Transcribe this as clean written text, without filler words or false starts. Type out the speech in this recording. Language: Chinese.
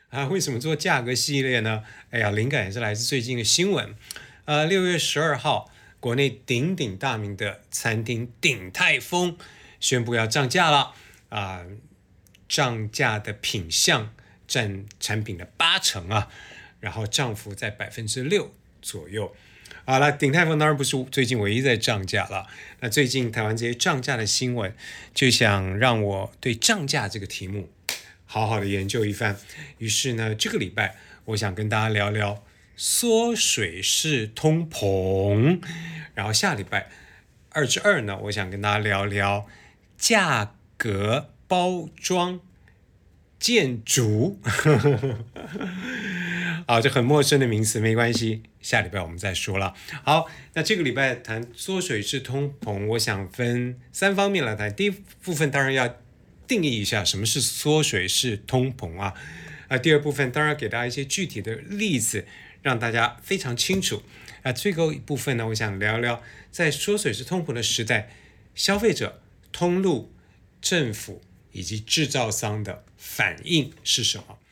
为什么做价格系列呢？哎呀，灵感也是来自最近的新闻。6月12号，国内鼎鼎大名的餐厅鼎泰丰宣布要涨价了涨价的品项占产品的80%啊，然后涨幅在6%左右。好了，鼎泰丰当然不是最近唯一在涨价了。那最近台湾这些涨价的新闻，就想让我对涨价这个题目好好的研究一番。于是呢，这个礼拜我想跟大家聊聊缩水式通膨，然后下礼拜2之2呢，我想跟大家聊聊价格包装建筑。好，这很陌生的名词，没关系，下礼拜我们再说了。好，那这个礼拜谈缩水式通膨，我想分3方面来谈。第一部分当然要定义一下什么是缩水式通膨啊。第二部分当然给大家一些具体的例子，让大家非常清楚。最后一部分呢，我想聊聊在缩水式通膨的时代，消费者、通路、政府以及制造商的反应是什么。